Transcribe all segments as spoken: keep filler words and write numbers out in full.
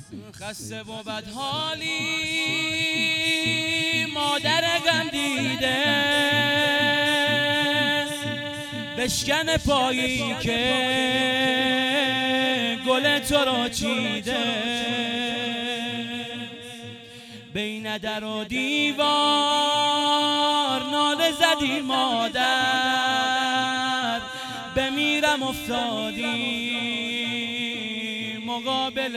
خسته و بدحالی مادر غم دیده، بشکن پایی که گل تو را چیده، بین در و دیوار ناله زدی مادر، بمیرم افتادی مقابل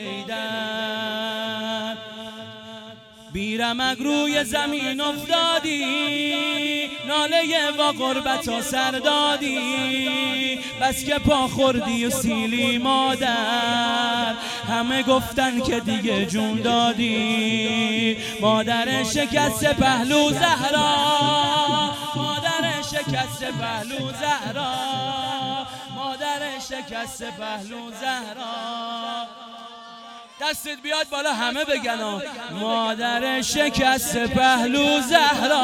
حیدر، بیرمک روی زمین افتادی، ناله و غربت سر دادی، بس که پا خوردی و سیلی مادر، همه گفتن که دیگه جون دادی. مادر شکست پهلو زهرا، مادر شکست پهلو زهرا، مادر شکست پهلو زهرا. دستت بیاد بالا همه بگن مادر شکست پهلو زهرا،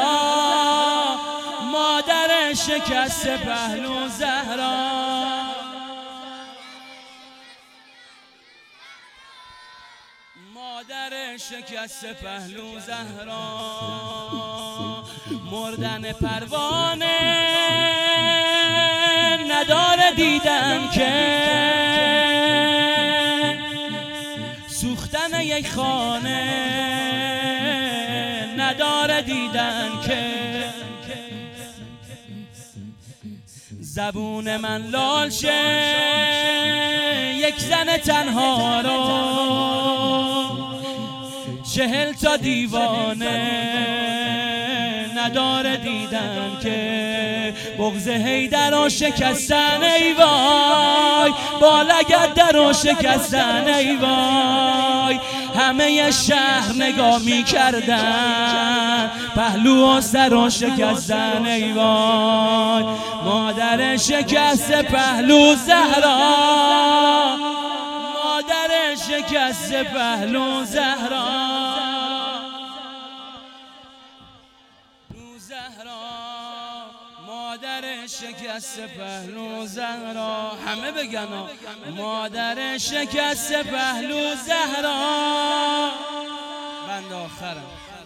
مادر شکست پهلو زهرا. مادر شکست پهلو زهرا، مردن پروانه نداره دیدن که، سوختن یک خانه نداره دیدن که، زبون من لال شه یک زن تنها رو، چهل تا دیوانه نداره دیدن که، بغض حیدر رو شکستن ای وای، با لگد رو شکستن ای وای، همه شهر نگاه می کردن، پهلو و سر رو شکستن ای وای. مادر شکست پهلو زهرا، مادر شکست پهلو زهرا، مادر شکست پهلو زهرا. همه بگن مادر شکست پهلو زهرا. بند آخرم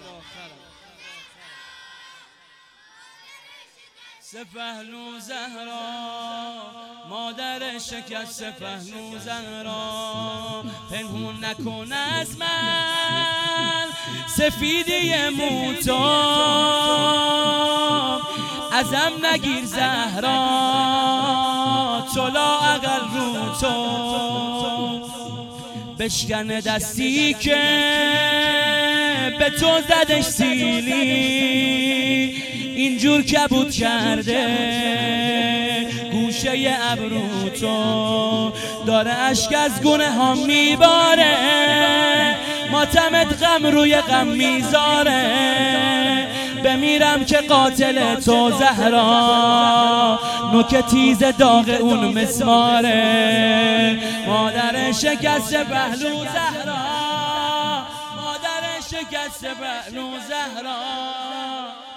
پهلو زهرا، مادر شکست پهلو زهرا. پنهون نکن از من سفیدی موتا، ازم نگیر زهرا طلا اقل رو تو، بشکن دستی که به تو زدش سیلی، اینجور کبود کرده گوشه ابرو تو، داره اشک از گونه ها میباره، ماتمت غم روی غم میذاره، بمیرم که قاتل تو زهرا، نوک تیز داغ اون مسماره. مادر شکست پهلو زهرا، مادر شکست پهلو زهرا.